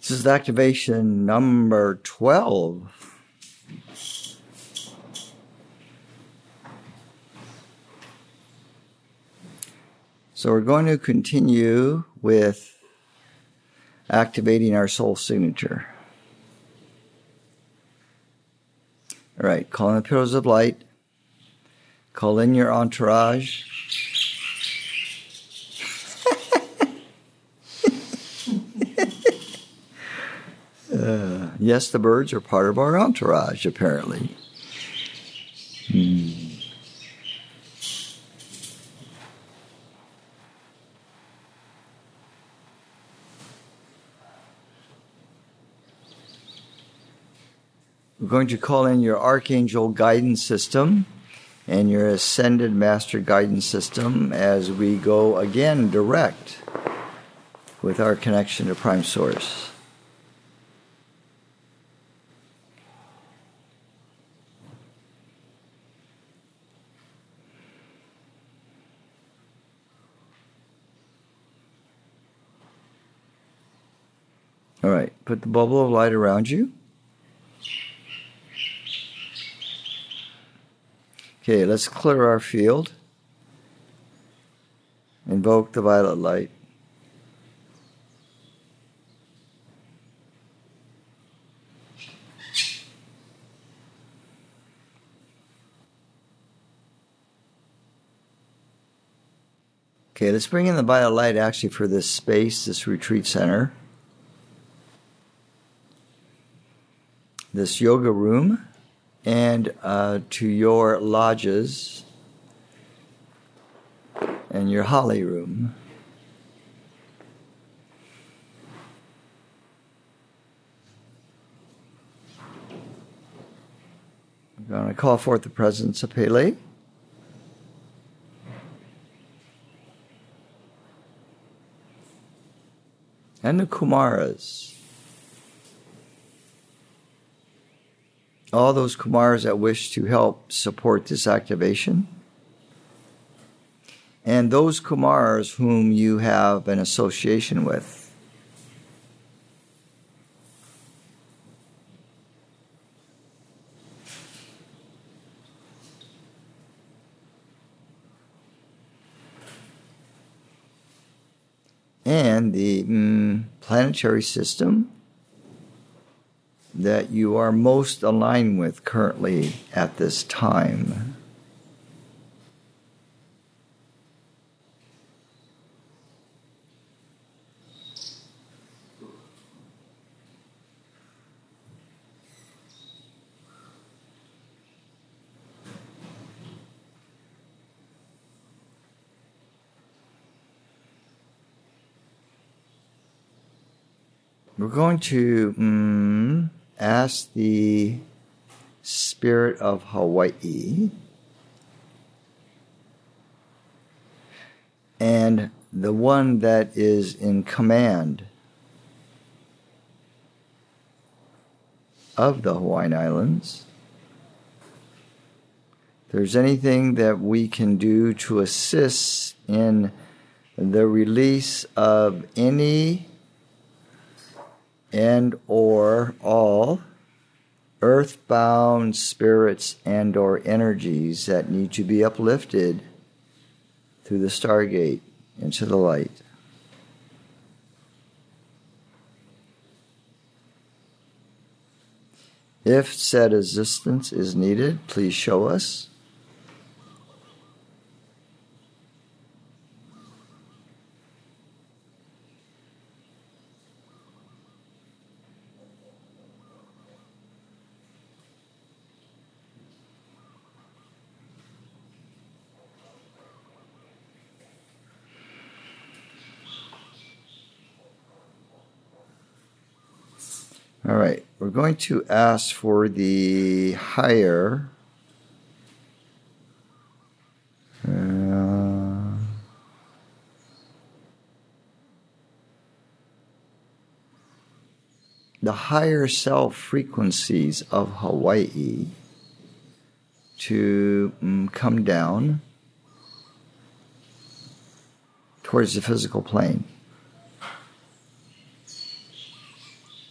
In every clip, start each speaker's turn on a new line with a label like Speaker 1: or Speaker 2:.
Speaker 1: This is activation number 12. So we're going to continue with activating our soul signature. All right, call in the pillars of light. Call in your entourage. Yes, the birds are part of our entourage, apparently. We're going to call in your Archangel guidance system and your Ascended Master guidance system as we go again direct with our connection to Prime Source. All right, put the bubble of light around you. Okay, let's clear our field. Invoke the violet light. Okay, let's bring in the violet light actually for this space, this retreat center, this yoga room, and to your lodges and your Holly room. We're going to call forth the presence of Pele. And the Kumaras. All those Kumaras that wish to help support this activation. And those Kumaras whom you have an association with. And the planetary system that you are most aligned with currently at this time. We're going to ask the spirit of Hawaii and the one that is in command of the Hawaiian Islands. If there's anything that we can do to assist in the release of any and or all earthbound spirits and or energies that need to be uplifted through the Stargate into the light. If said assistance is needed, please show us. All right, we're going to ask for the higher self frequencies of Hawaii to come down towards the physical plane.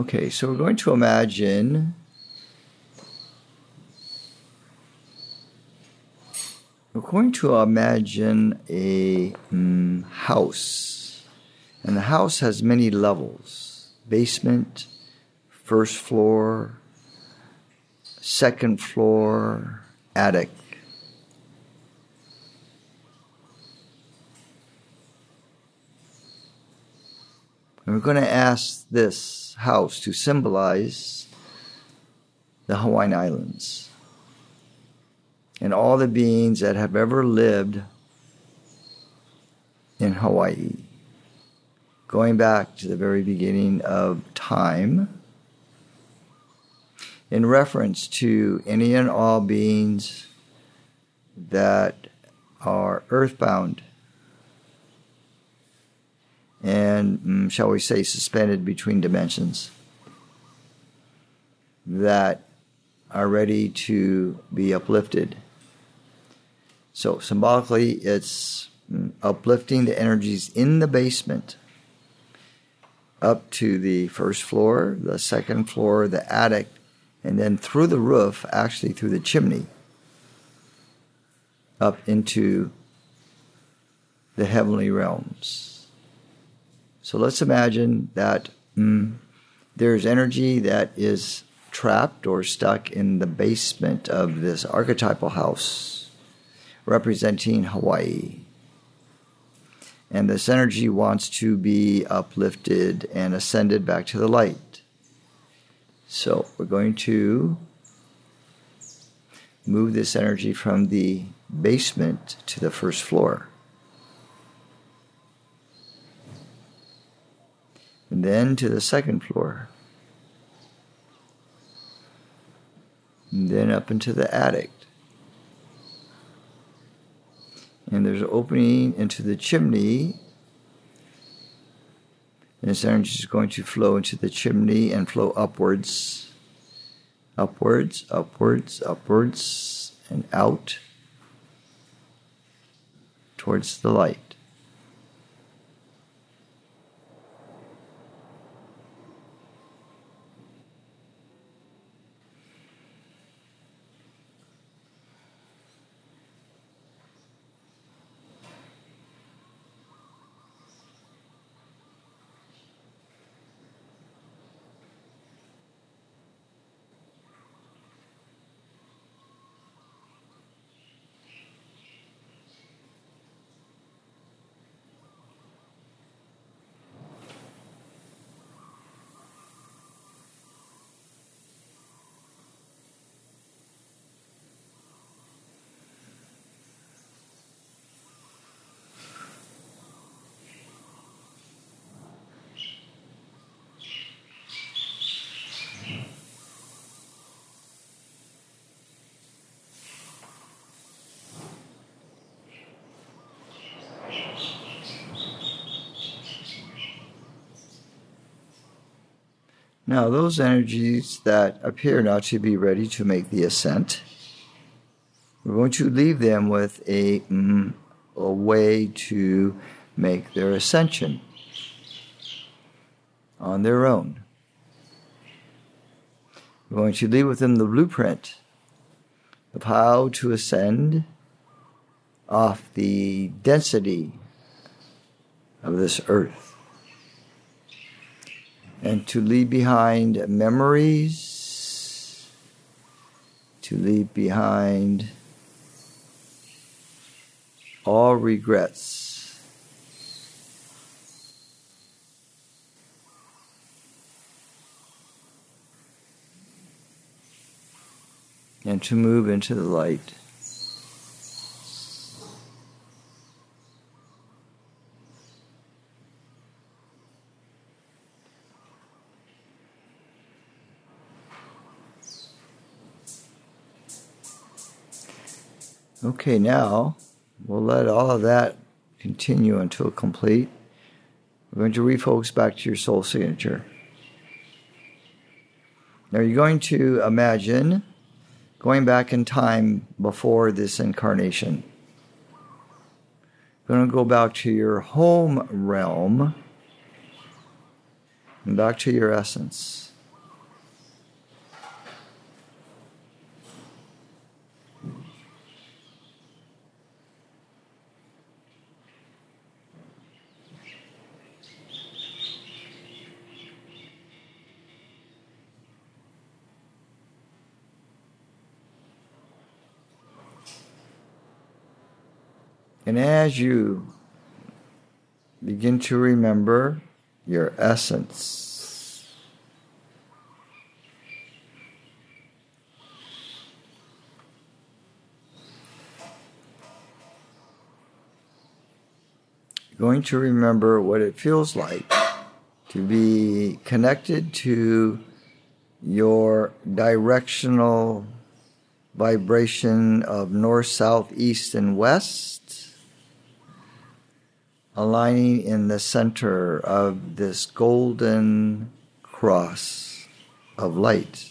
Speaker 1: Okay, so we're going to imagine a house. And the house has many levels: basement, first floor, second floor, attic. And we're going to ask this house to symbolize the Hawaiian Islands and all the beings that have ever lived in Hawaii, going back to the very beginning of time, in reference to any and all beings that are earthbound and, shall we say, suspended between dimensions, that are ready to be uplifted. So symbolically, it's uplifting the energies in the basement up to the first floor, the second floor, the attic, and then through the roof, actually through the chimney, up into the heavenly realms. So let's imagine that there's energy that is trapped or stuck in the basement of this archetypal house representing Hawaii. And this energy wants to be uplifted and ascended back to the light. So we're going to move this energy from the basement to the first floor. And then to the second floor. And then up into the attic. And there's an opening into the chimney. And this energy is going to flow into the chimney and flow upwards. Upwards, upwards, upwards, and out towards the light. Now, those energies that appear not to be ready to make the ascent, we're going to leave them with a way to make their ascension on their own. We're going to leave with them the blueprint of how to ascend off the density of this earth, and to leave behind memories, to leave behind all regrets. And to move into the light. Okay, now we'll let all of that continue until complete. We're going to refocus back to your soul signature. Now you're going to imagine going back in time before this incarnation. You're going to go back to your home realm and back to your essence. And as you begin to remember your essence, going to remember what it feels like to be connected to your directional vibration of north, south, east, and west, aligning in the center of this golden cross of light.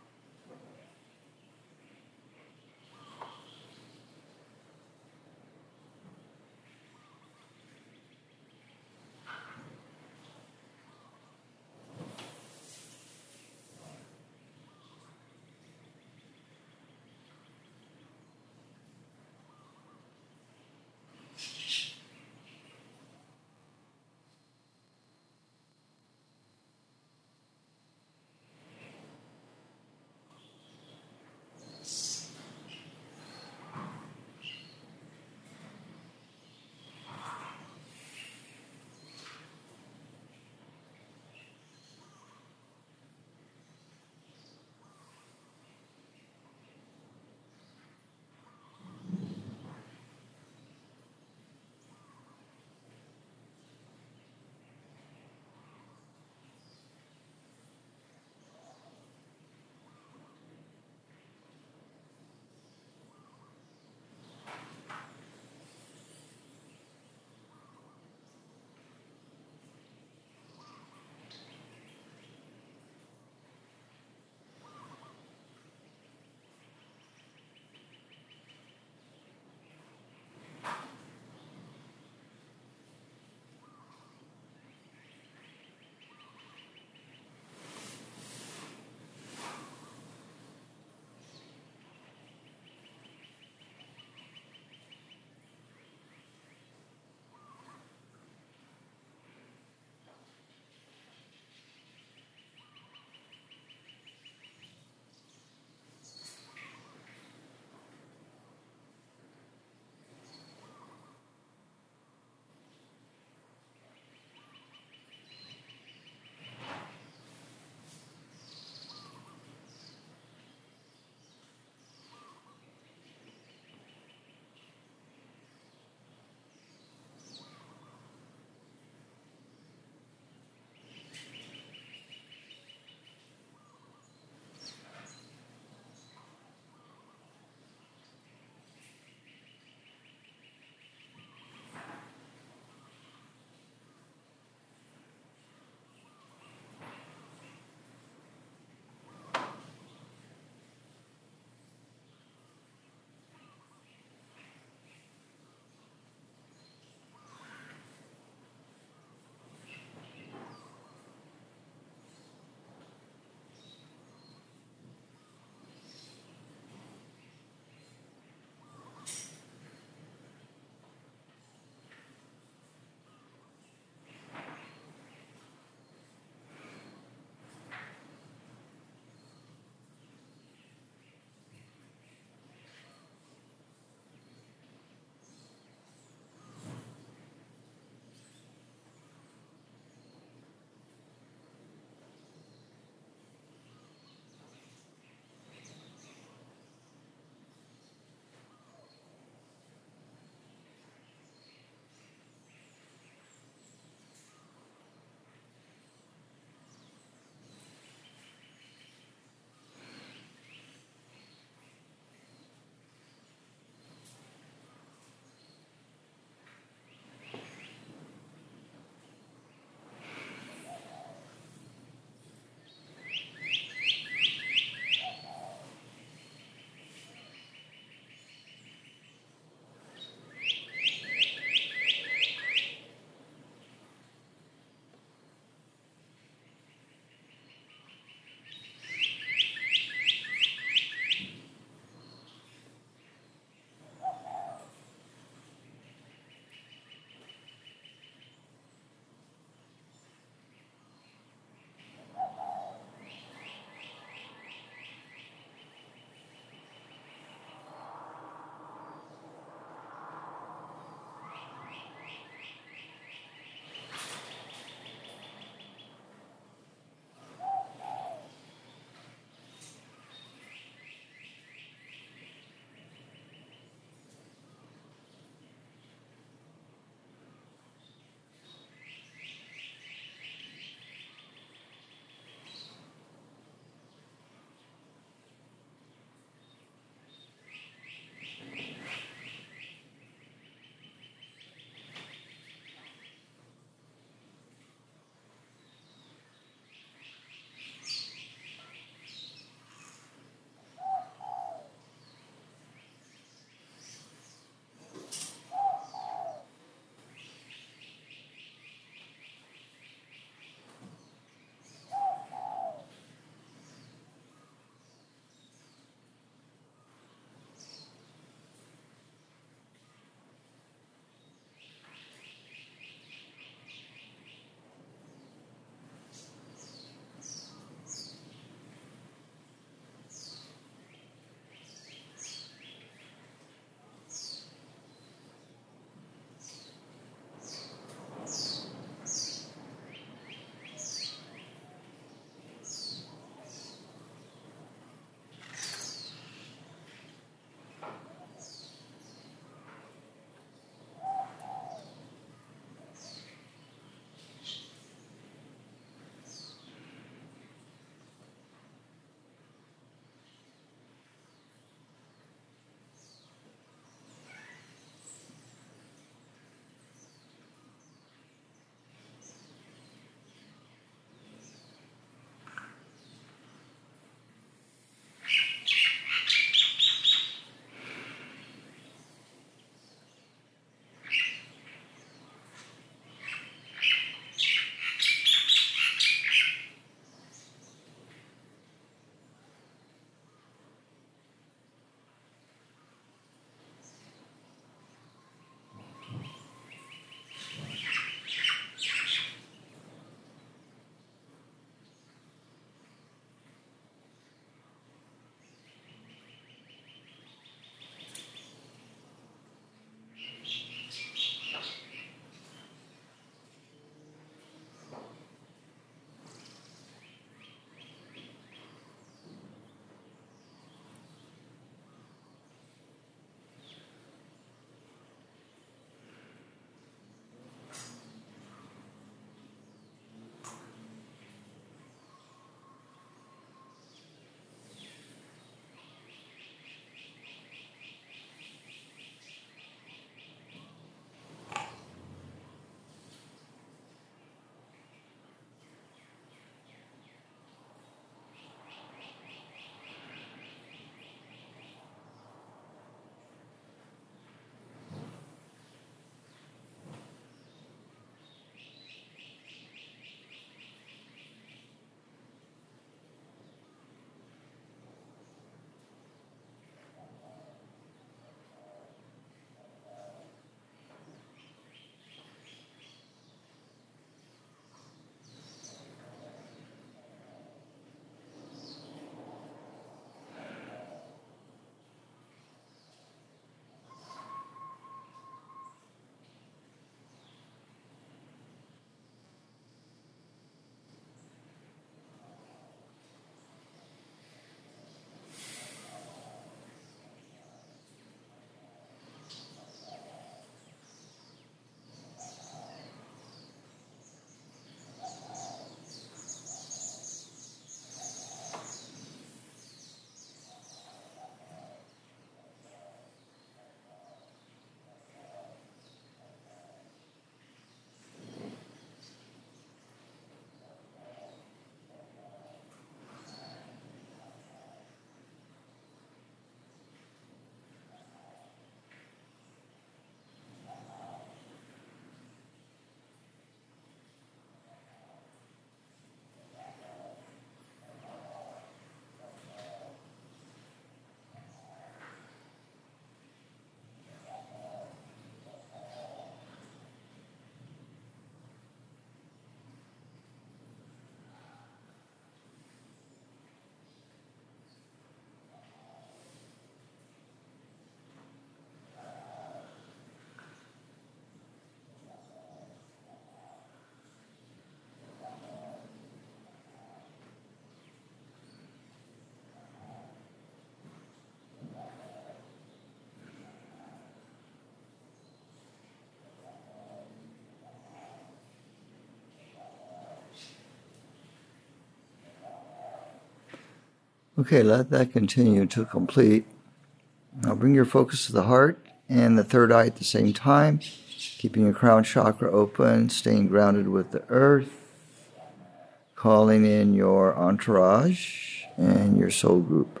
Speaker 1: Okay, let that continue to complete. Now bring your focus to the heart and the third eye at the same time, keeping your crown chakra open, staying grounded with the earth, calling in your entourage and your soul group.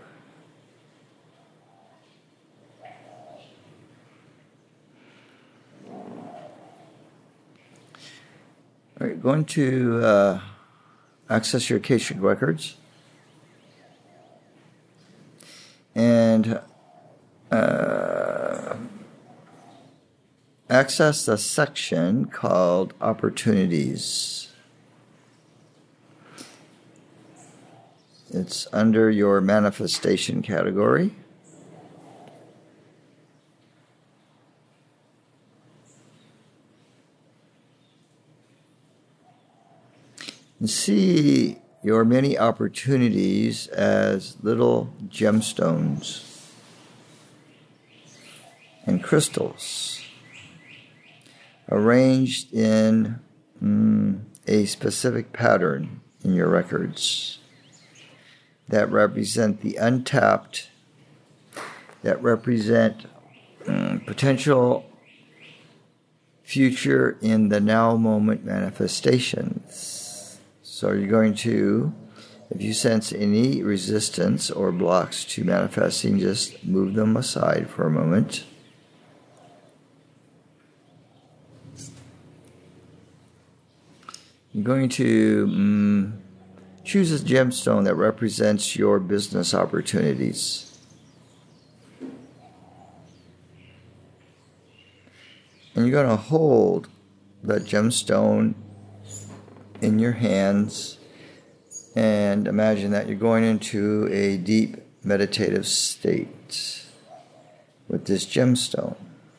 Speaker 1: All right, going to access your Akashic records and access the section called Opportunities. It's under your manifestation category. And see your many opportunities as little gemstones and crystals arranged in a specific pattern in your records that represent the untapped, that represent potential future in the now moment manifestations. So you're going to, if you sense any resistance or blocks to manifesting, just move them aside for a moment. You're going to choose a gemstone that represents your business opportunities. And you're going to hold that gemstone in your hands and imagine that you're going into a deep meditative state with this gemstone.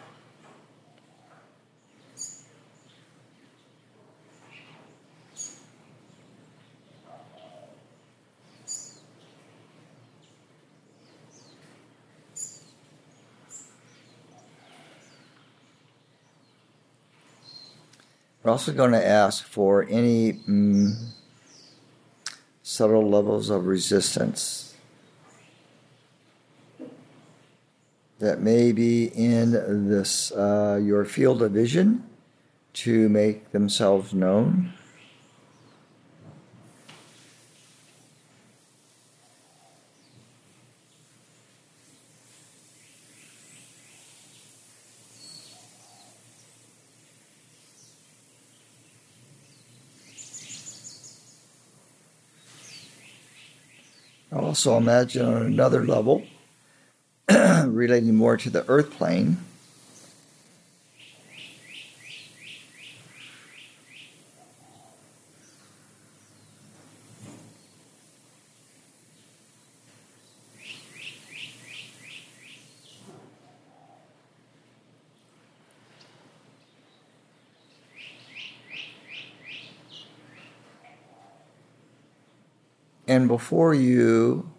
Speaker 1: We're also going to ask for any subtle levels of resistance that may be in this your field of vision to make themselves known. Also imagine on another level, relating more to the earth plane, and before you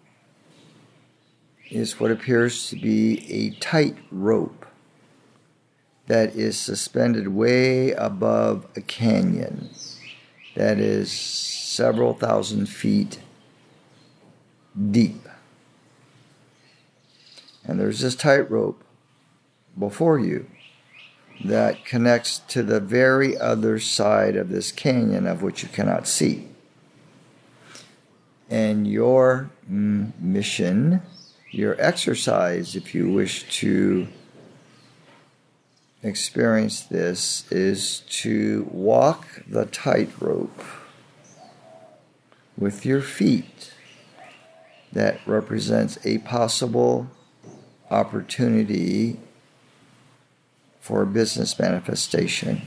Speaker 1: is what appears to be a tight rope that is suspended way above a canyon that is several thousand feet deep. And there's this tightrope before you that connects to the very other side of this canyon of which you cannot see. And your mission, your exercise, if you wish to experience this, is to walk the tightrope with your feet that represents a possible opportunity for business manifestation.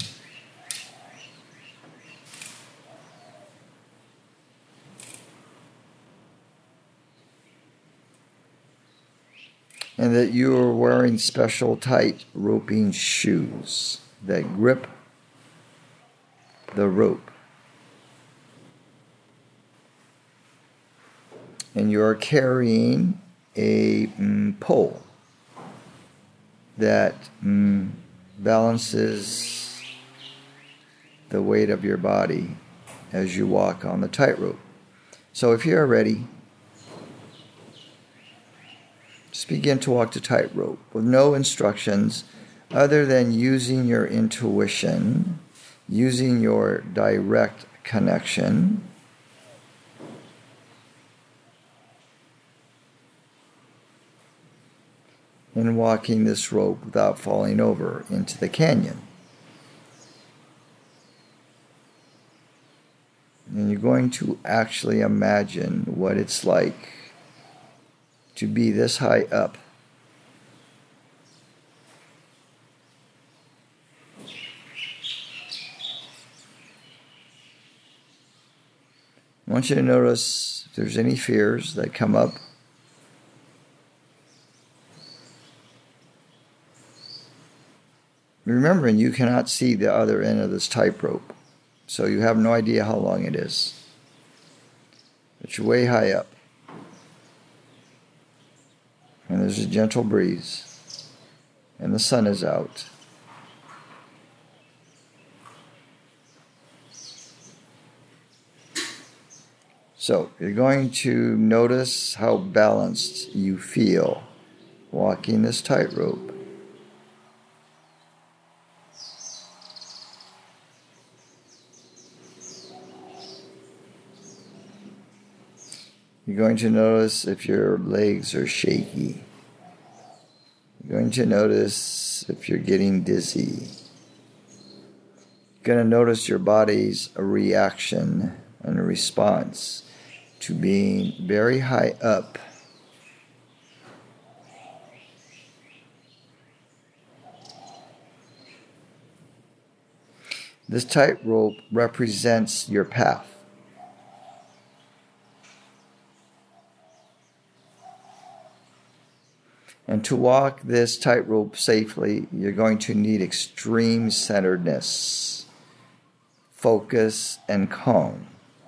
Speaker 1: And that you are wearing special tight roping shoes that grip the rope. And you are carrying a pole that balances the weight of your body as you walk on the tightrope. So if you're ready, Just begin to walk the tightrope with no instructions other than using your intuition, using your direct connection. And walking this rope without falling over into the canyon. And you're going to actually imagine what it's like to be this high up. I want you to notice if there's any fears that come up. Remembering you cannot see the other end of this tightrope, so you have no idea how long it is. But you're way high up. And there's a gentle breeze. And the sun is out. So you're going to notice how balanced you feel walking this tightrope. You're going to notice if your legs are shaky. You're going to notice if you're getting dizzy. You're going to notice your body's reaction and response to being very high up. This tightrope represents your path. And to walk this tightrope safely, you're going to need extreme centeredness, focus, and calm.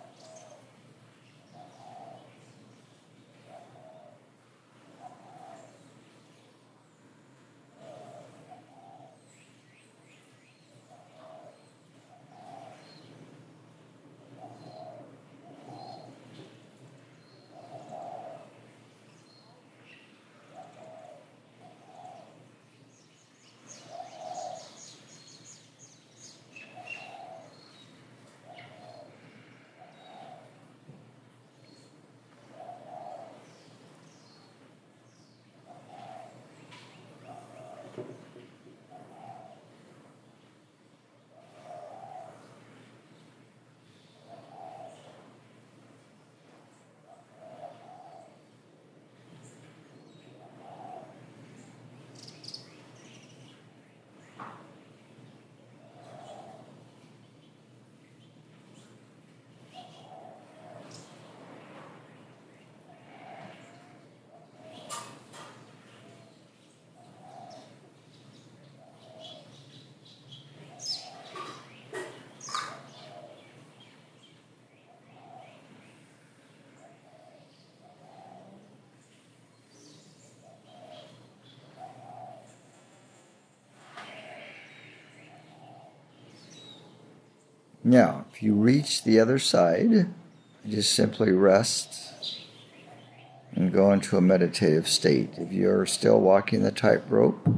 Speaker 1: Now, if you reach the other side, just simply rest and go into a meditative state. If you're still walking the tightrope,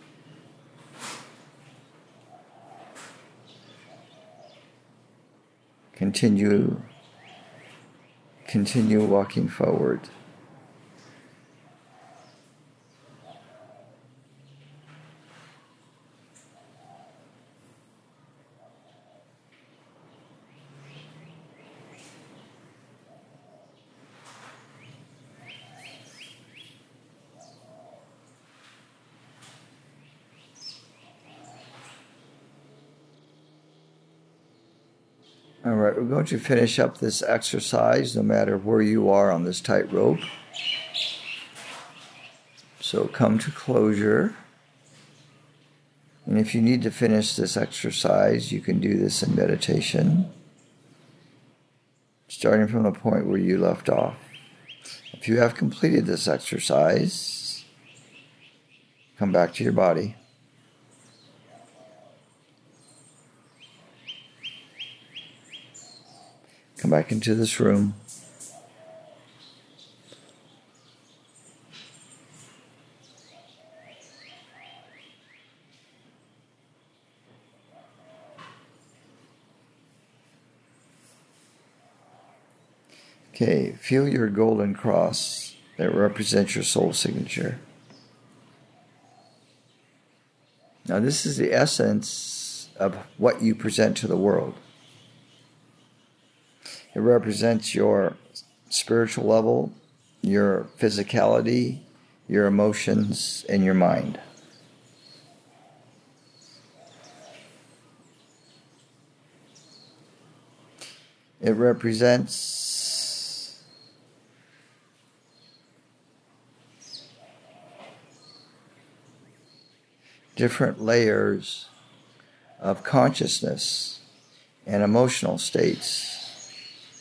Speaker 1: continue walking forward. All right, we're going to finish up this exercise no matter where you are on this tightrope. So come to closure. And if you need to finish this exercise, you can do this in meditation, starting from the point where you left off. If you have completed this exercise, come back to your body. Come back into this room. Okay, feel your golden cross that represents your soul signature. Now, this is the essence of what you present to the world. It represents your spiritual level, your physicality, your emotions, and your mind. It represents different layers of consciousness and emotional states.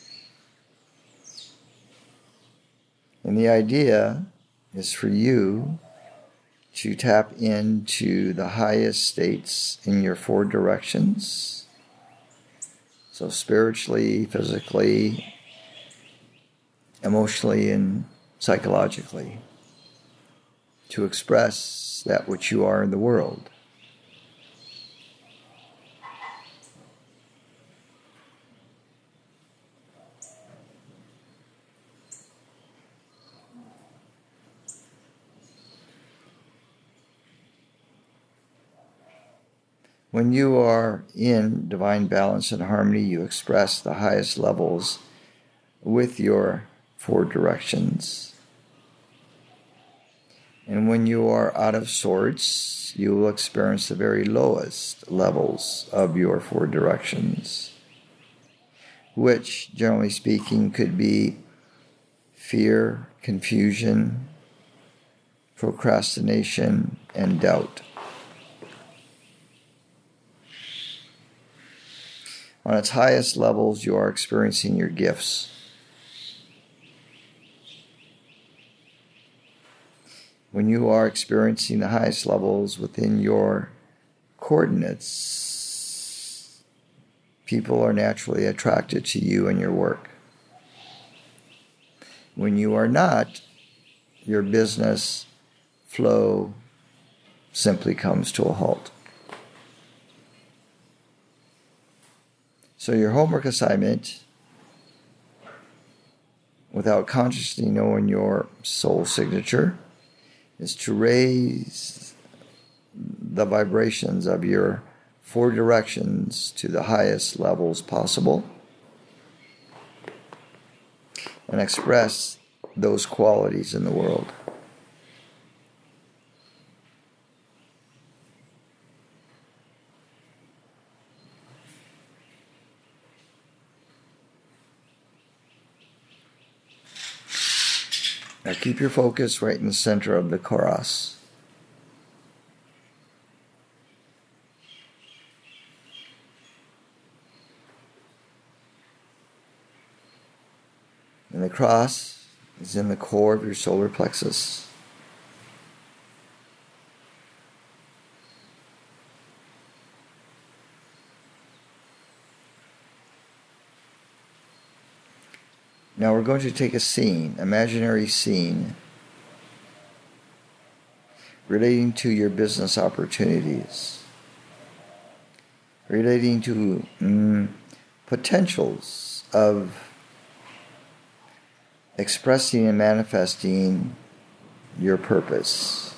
Speaker 1: And the idea is for you to tap into the highest states in your four directions. So spiritually, physically, emotionally, and psychologically, to express that which you are in the world. When you are in divine balance and harmony, you express the highest levels with your four directions. And when you are out of sorts, you will experience the very lowest levels of your four directions, which, generally speaking, could be fear, confusion, procrastination, and doubt. On its highest levels, you are experiencing your gifts. When you are experiencing the highest levels within your coordinates, people are naturally attracted to you and your work. When you are not, your business flow simply comes to a halt. So your homework assignment, without consciously knowing your soul signature, is to raise the vibrations of your four directions to the highest levels possible and express those qualities in the world. Now keep your focus right in the center of the cross. And the cross is in the core of your solar plexus. Now we're going to take a scene, imaginary scene, relating to your business opportunities, relating to potentials of expressing and manifesting your purpose.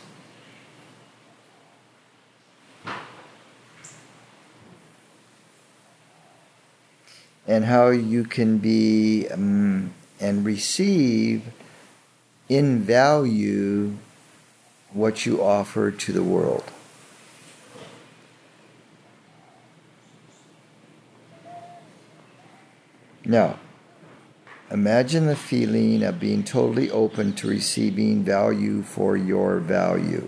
Speaker 1: And how you can be and receive in value what you offer to the world. Now, imagine the feeling of being totally open to receiving value for your value.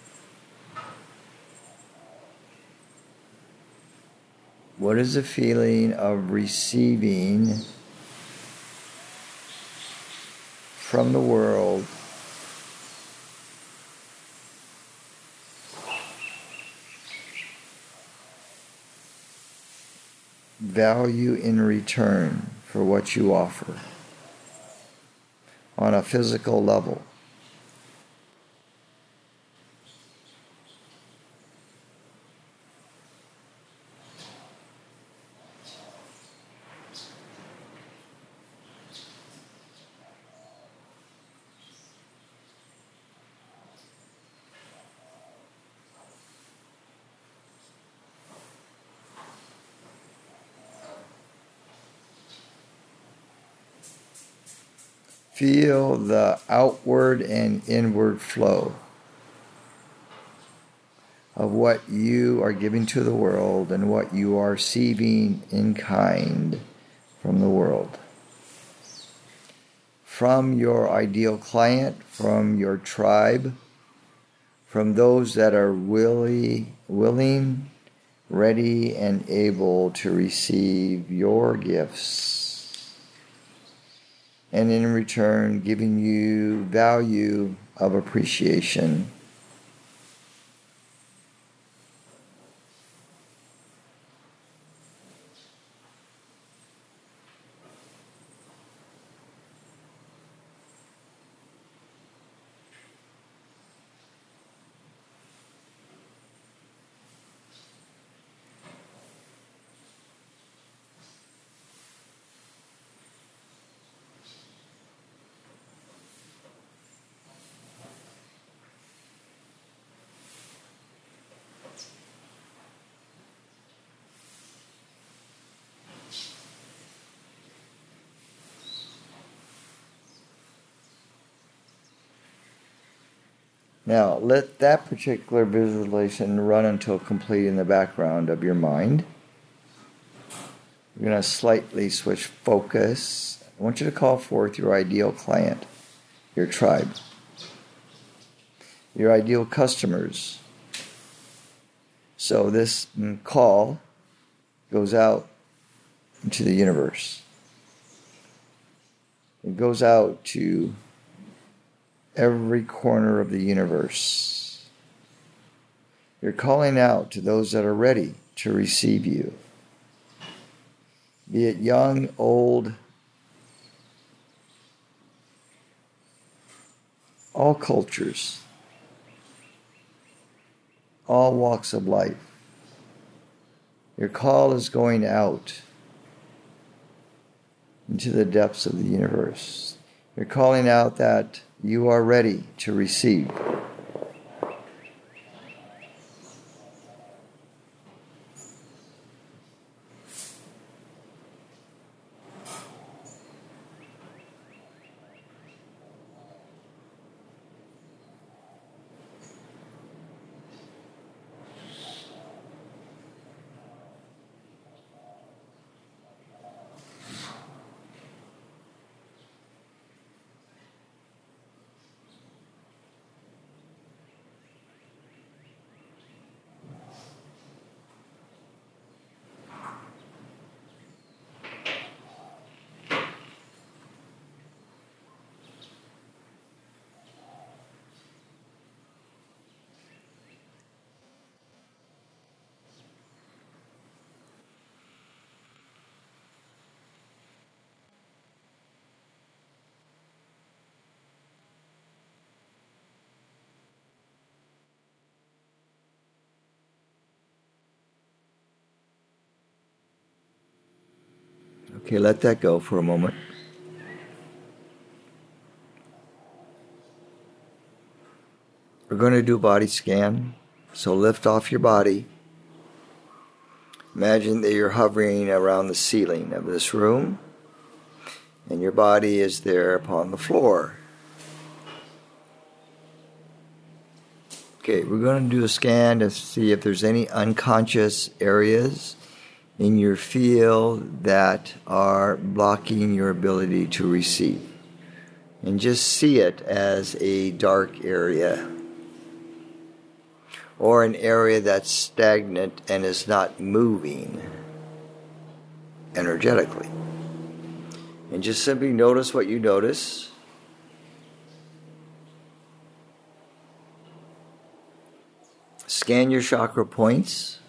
Speaker 1: What is the feeling of receiving from the world value in return for what you offer on a physical level? Feel the outward and inward flow of what you are giving to the world and what you are receiving in kind from the world. From your ideal client, from your tribe, from those that are willing, ready, and able to receive your gifts, and in return giving you value of appreciation. Now, let that particular visualization run until complete in the background of your mind. We're going to slightly switch focus. I want you to call forth your ideal client, your tribe, your ideal customers. So this call goes out into the universe. It goes out to every corner of the universe. You're calling out to those that are ready to receive you. Be it young, old, all cultures, all walks of life. Your call is going out into the depths of the universe. You're calling out that you are ready to receive. Okay, let that go for a moment. We're going to do a body scan. So lift off your body. Imagine that you're hovering around the ceiling of this room, and your body is there upon the floor. Okay, we're going to do a scan to see if there's any unconscious areas in your field that are blocking your ability to receive. And just see it as a dark area, or an area that's stagnant and is not moving energetically. And just simply notice what you notice. Scan your chakra points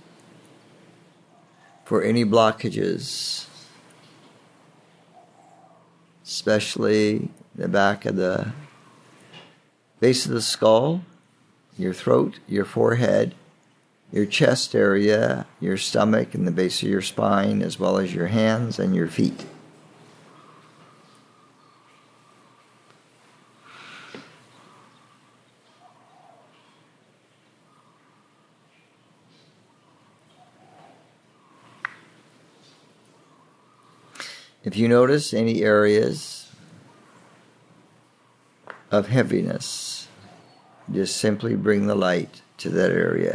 Speaker 1: for any blockages, especially the back of the base of the skull, your throat, your forehead, your chest area, your stomach, and the base of your spine, as well as your hands and your feet. If you notice any areas of heaviness. Just simply bring the light to that area.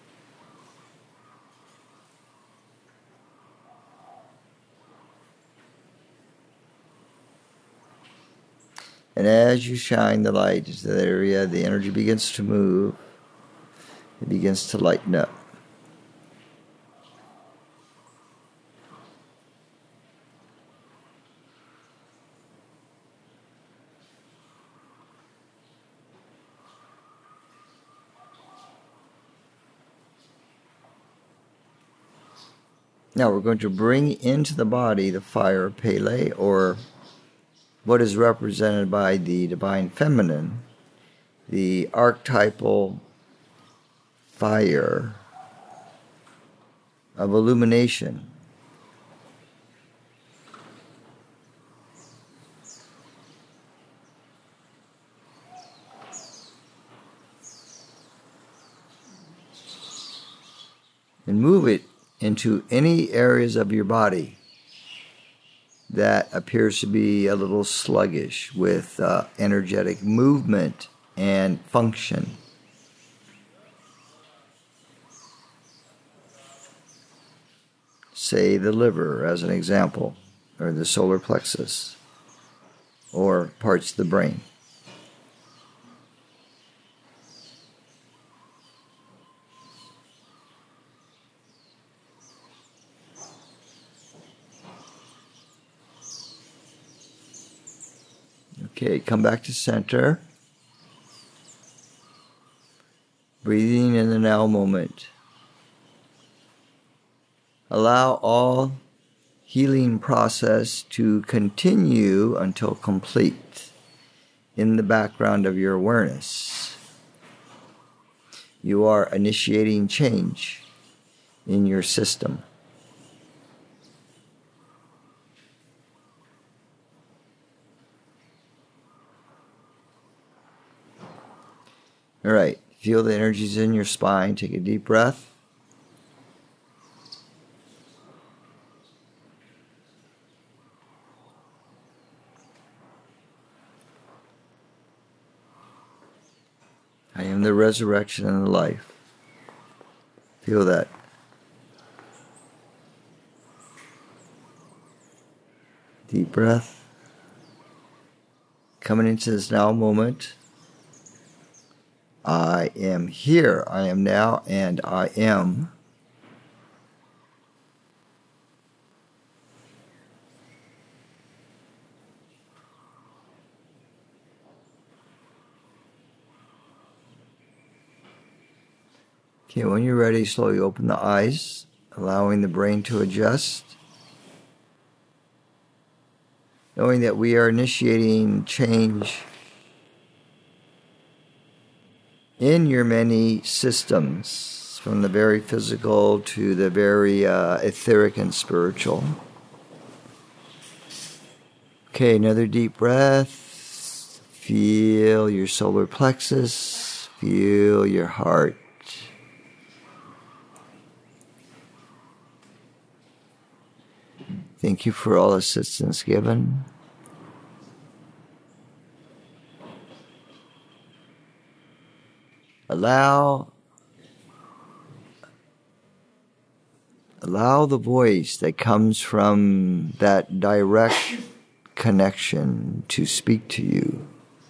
Speaker 1: And as you shine the light into that area, the energy begins to move. It begins to lighten up. Now we're going to bring into the body the fire of Pele, or what is represented by the Divine Feminine, the archetypal fire of illumination. And move it into any areas of your body that appears to be a little sluggish with energetic movement and function. Say the liver as an example, or the solar plexus, or parts of the brain. Okay, come back to center. Breathing in the now moment. Allow all healing process to continue until complete in the background of your awareness. You are initiating change in your system. All right, feel the energies in your spine. Take a deep breath. I am the resurrection and the life. Feel that. Deep breath. Coming into this now moment. I am here, I am now, and I am. Okay, when you're ready, slowly open the eyes, allowing the brain to adjust. Knowing that we are initiating change in your many systems, from the very physical to the very etheric and spiritual. Okay, another deep breath. Feel your solar plexus. Feel your heart. Thank you for all assistance given. Allow the voice that comes from that direct connection to speak to you.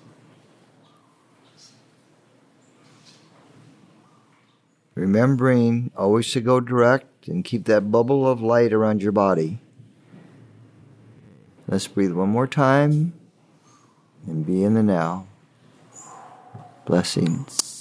Speaker 1: Remembering always to go direct and keep that bubble of light around your body. Let's breathe one more time and be in the now. Blessings.